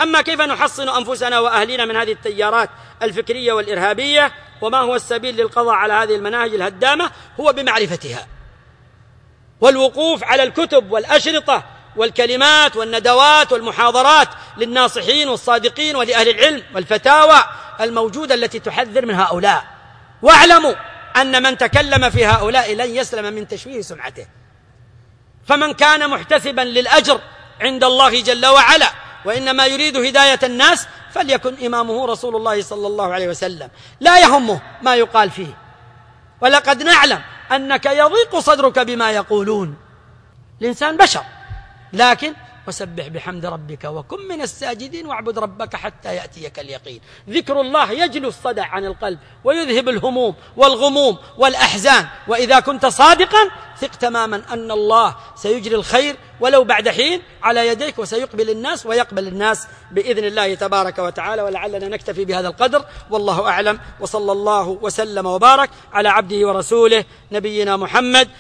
أما كيف نحصن أنفسنا وأهلنا من هذه التيارات الفكرية والإرهابية، وما هو السبيل للقضاء على هذه المناهج الهدامة؟ هو بمعرفتها والوقوف على الكتب والأشرطة والكلمات والندوات والمحاضرات للناصحين والصادقين ولأهل العلم والفتاوى الموجودة التي تحذر من هؤلاء. واعلموا أن من تكلم في هؤلاء لن يسلم من تشويه سمعته، فمن كان محتسبا للأجر عند الله جل وعلا وإنما يريد هداية الناس فليكن إمامه رسول الله صلى الله عليه وسلم، لا يهمه ما يقال فيه. ولقد نعلم أنك يضيق صدرك بما يقولون، الإنسان بشر، لكن وسبح بحمد ربك وكن من الساجدين واعبد ربك حتى يأتيك اليقين. ذكر الله يجلو الصدع عن القلب ويذهب الهموم والغموم والأحزان، وإذا كنت صادقا ثق تماما أن الله سيجري الخير ولو بعد حين على يديك، وسيقبل الناس ويقبل الناس بإذن الله تبارك وتعالى. ولعلنا نكتفي بهذا القدر، والله أعلم، وصلى الله وسلم وبارك على عبده ورسوله نبينا محمد.